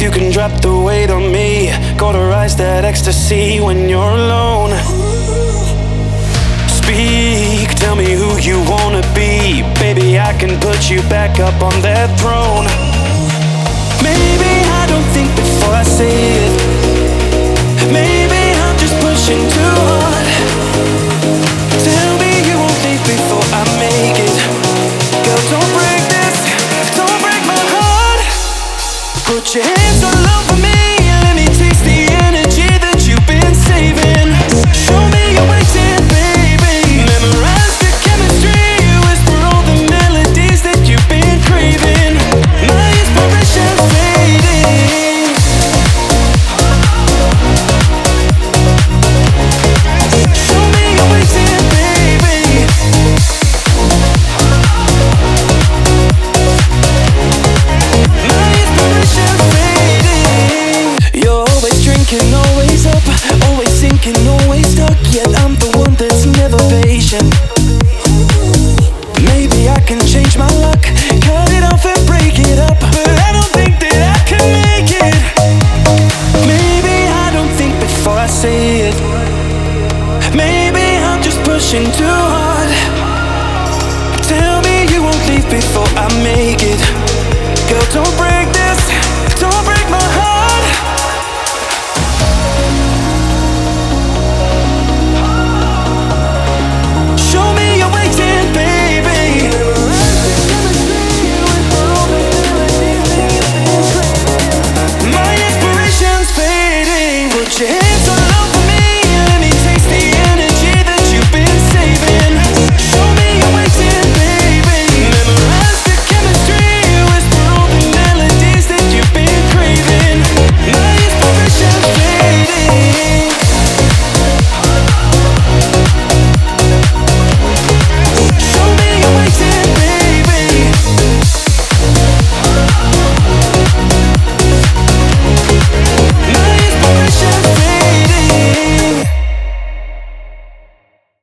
you can drop the weight on me. Cauterize that ecstasy when you're alone. Speak, tell me who you wanna be. Baby, I can put you back up on that throne. Maybe I don't think before I say it. Maybe I'm just pushing too hard. Tell me you won't leave before I make it. Girl, don't break this, don't break my heart. Put your hands on